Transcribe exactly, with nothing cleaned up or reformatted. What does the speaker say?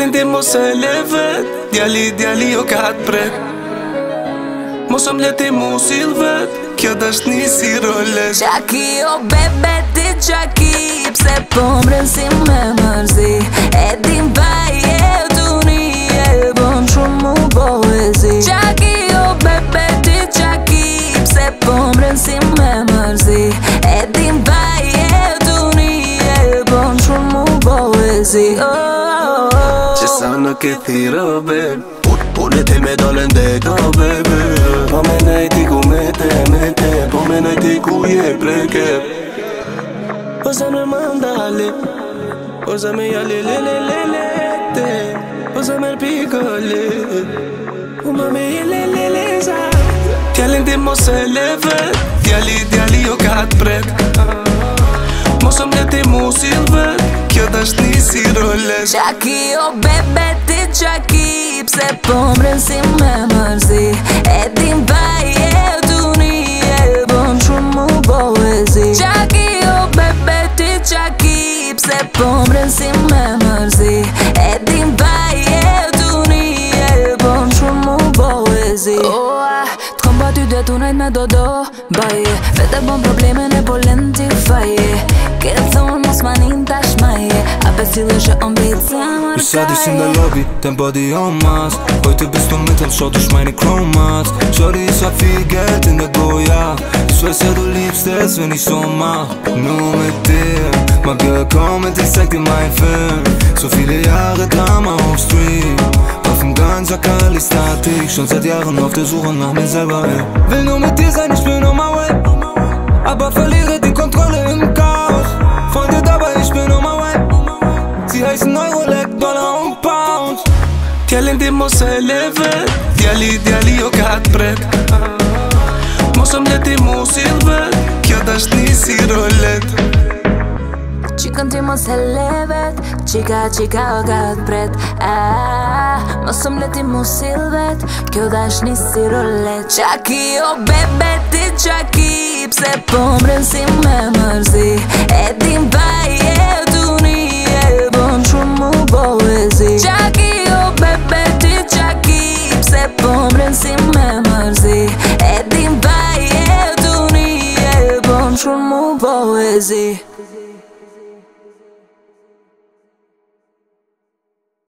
Djalin ti mos e le vet, djali djali jo ka t'prek. Mos më leti mu sill vet, kjo dashni si rolet. Qaki o bebe ti qaki, pse po mren si me mërzi. E din vaj e duni, e bon shumë mu poezi. Qaki o bebe ti qaki, pse po mren si me mërzi. E din vaj e duni, e bon shumë mu poezi. Që sa në këthi rëbe, unë ti me dolen dhe ka bebe. Po me nejti ku me te, me te, po me nejti ku je preke. Po sa me mandale, po sa me jale le le le le te, po sa me rpikole, u ma me je le le le za. Djalin ti mos e le vet, djali djali jo ka t'prek. Mos më leti mu sill vet, kjo dashni si rolet. Qaki o bebe ti qaki, pse po mren si me mërzi. E din vaj e duni, e bon shumë mu poezi. Qaki o bebe ti qaki, pse po mren si me mërzi. E din vaj e duni, e bon shumë mu poezi. Oa, t'kom ba ty detu najt me do do, baje. Vete bon problemin e po lenti faje. Këtë thonë mos manin tash maje, a besile që on bitë se mërkaj. I sa disim në lobby, tempo di o mas. Poj të bestu me të lësho të shmajni kromas. Qori i sa figet in dhe goja, suaj se du lipstes veni soma. Nu me tim, ma bjë comment i sekti ma i fem. So file jare drama off street, pa fëm ganë qa kalli statik. Shon se t'jarën ofte zuhën na me zeba e. Vel nu me tizaj një shpëno ma we, a ba falire ti kontrole në kaos. Fonde daba i shpëno ma we, si hajs në Eurolek dola un pound. Djalin ti mos e le vet, djali djali jo ka t'prek. Mos më leti mu sill vet, kjo dashni si rolet. Qikën ti mos e le vet, qika qika o ka t'pret. Ah, mos më leti mu sill vet, kjo dashni si rolet. Qaki o bebe ti qaki, pse po mren si me mërzi. E din vaj e duni, e bon shumë mu poezi. Qaki